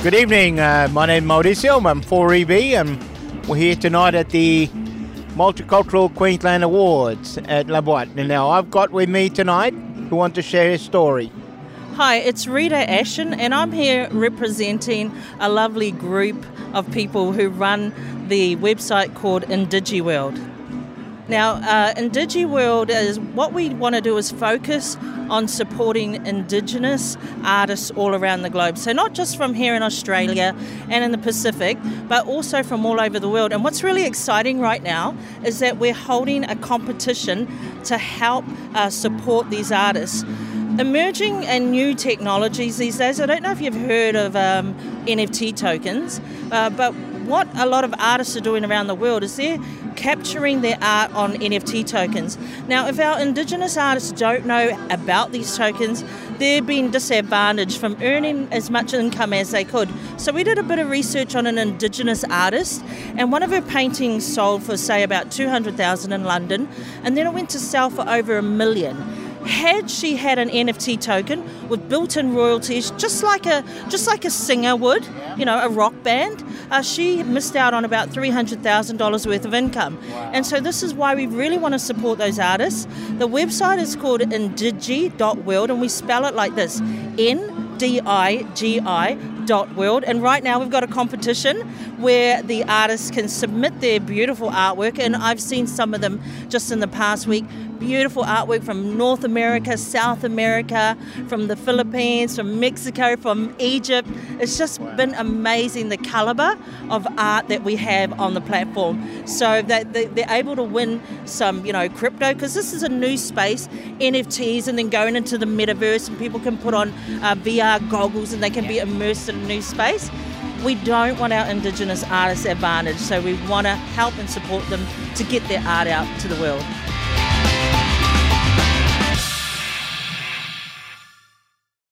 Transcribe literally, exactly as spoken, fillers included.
Good evening, uh, my name is Mauricio, I'm four E B and we're here tonight at the Multicultural Queensland Awards at La Boite. And now I've got with me tonight who wants to share his story. Hi, it's Rita Ashen and I'm here representing a lovely group of people who run the website called IndigiWorld. Now, uh, IndigiWorld is what we want to do is focus on supporting Indigenous artists all around the globe. So not just from here in Australia and in the Pacific, but also from all over the world. And what's really exciting right now is that we're holding a competition to help uh, support these artists. Emerging and new technologies these days, I don't know if you've heard of um, N F T tokens, uh, but what a lot of artists are doing around the world is they're capturing their art on N F T tokens. Now, if our Indigenous artists don't know about these tokens, they're being disadvantaged from earning as much income as they could. So we did a bit of research on an Indigenous artist, and one of her paintings sold for, say, about two hundred thousand dollars in London, and then it went to sell for over a million. Had she had an N F T token with built-in royalties, just like a just like a singer would, you know, a rock band, uh, she missed out on about three hundred thousand dollars worth of income. Wow. And so this is why we really want to support those artists. The website is called indigi dot world, and we spell it like this, N D I G I dot world. And right now we've got a competition where the artists can submit their beautiful artwork, and I've seen some of them just in the past week. Beautiful artwork from North America, South America, from the Philippines, from Mexico, from Egypt. It's just wow. been amazing, the caliber of art that we have on the platform. So that they're able to win some, you know, crypto, because this is a new space, N F Ts, and then going into the metaverse, and people can put on uh, V R goggles and they can be immersed in a new space. We don't want our Indigenous artists advantaged, so we want to help and support them to get their art out to the world.